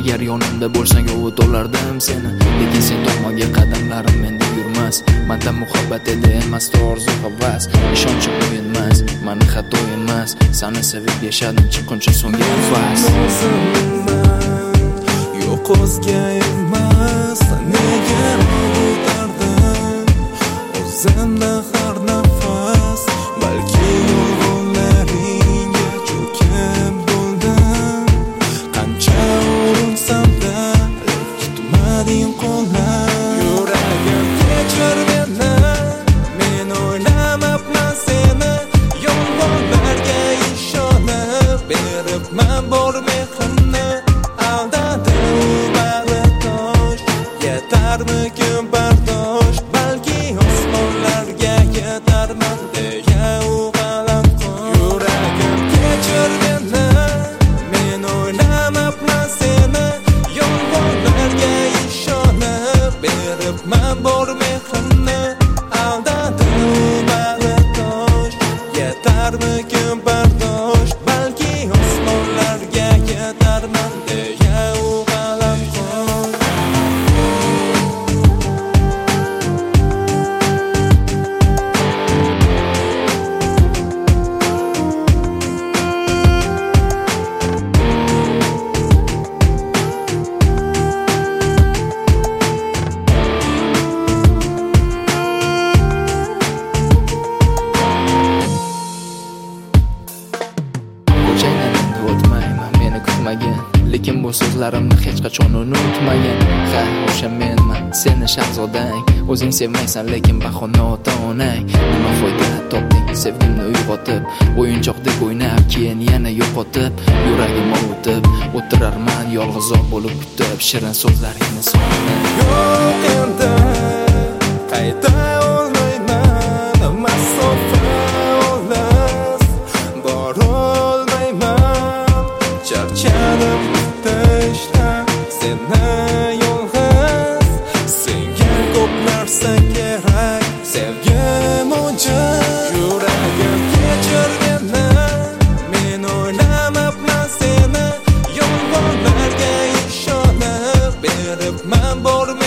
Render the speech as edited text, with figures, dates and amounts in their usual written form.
Agar yonimda bo'lsang ovut olardim seni, lekin sen tomonga qadamlarim menda yurmas. Manda muhabbat edi emas, orzu havas, ishonchim o'yinmas, mani xato emas. Seni sevib yashadim chiqquncha so'nggi nafas. Yo'q o'zga emas, nega o'tardim o'zimda har nafas. Balki yo'llaringga cho'kib bo'ldim, qancha urinsam-da tutmading qo'llar. Yuragim kechir meni, men o'ylamabman seni. Yolg'onlarga ishonib beribman bor mehrimni. Yetarmikin bardosh, balki osmonlarga yetarman deya o'g'alam qo'y. Yuragim kechir meni, men o'ylamabman seni. Yolg'onlarga ishonib beribman bor mehrimni. Aldadim bardosh, yetarmikin bardosh, balki osmonlarga yetarman deya o'g'alam qo'y. Lekin bu so'zlarimni hech qachon unutmagin. Ha, o'sha menman, seni shahzodang. O'zing sevmaysan, lekin bahona ota-onang. Nima foyda topding sevgimni uyg'otib, o'yinchoqdek o'ynab, keyin yana yo'qotib. Yuragim ovutib, o'tirarman yolg'izoq bo'lib kutib, shirin so'zlaringni sonib. Yo'q endi qayta olmayman, masofa olas borolmayman. Charchadim seni yolg'iz, senga ko'p narsa kerak, sevgim o'chib. Yuragim kechir meni, men o'ylamabman seni. Yolg'onlarga ishonib beribman bor